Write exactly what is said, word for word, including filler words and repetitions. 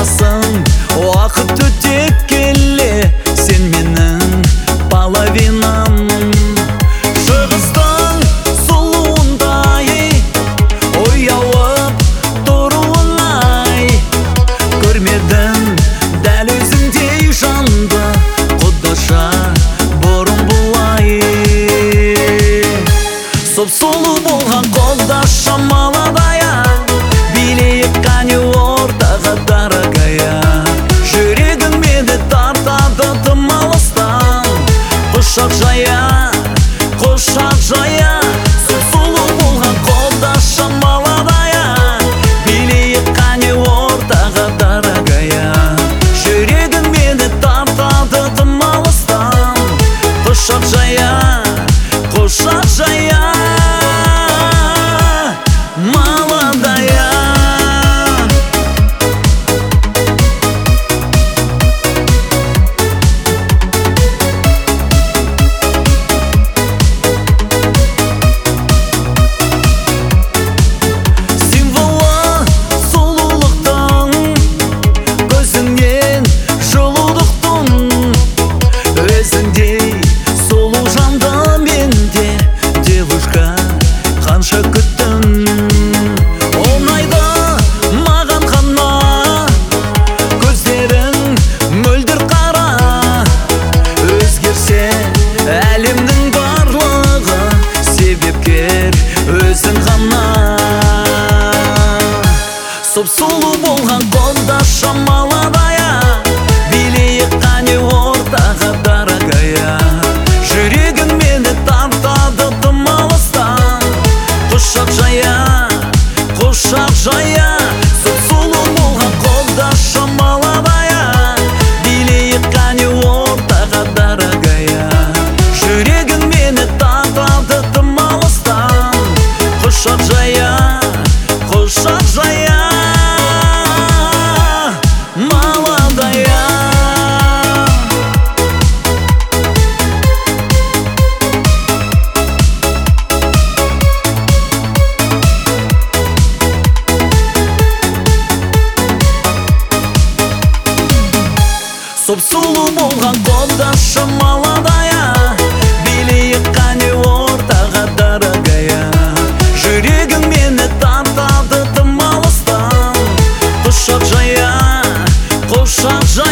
боласың. Уақыт өте келе, сен менің половинам. Шығыстың сұлуындай оялып тұруын-ай, көрмедім дәл өзіңдей жанды, құдаша бұрын бұлай. Сұп-сұлу болған қолдаша маладая, билейік қане ортаға, дорогая. Жүрегің мені тартады тым алыстан, құшақ жая, құшақ жая. Сұп-сұлу болған қолдаша маладая, билейік қане ортаға, дорогая. Жүрегің мені тартады тым алыстан, құшақ жая, құшақ жая. Қанша күттім, оңайды маған қана, көздерің мөлдір қара. Өзгерсе әлемнің барлығы, себепкер өзің ғана. Сұп-сұлу болған қолдаша маладая, билейік қане ортаға, дорогая. Жүрегің мені тартады тым алыстан, құшақ жая, құшақ жая. Сұп-сұлу болған қолдаша маладая, билейік қане ортаға, дорогая. Жүрегің мені тартады тым алыстан, құшақ жая, құшақ жая. Маладая. Сұп-сұлу болған қолдаша маладая, билейік қане ортаға, дорогая. Жүрегің мені тартады тым алыстан, құшақ жая, құшақ жая.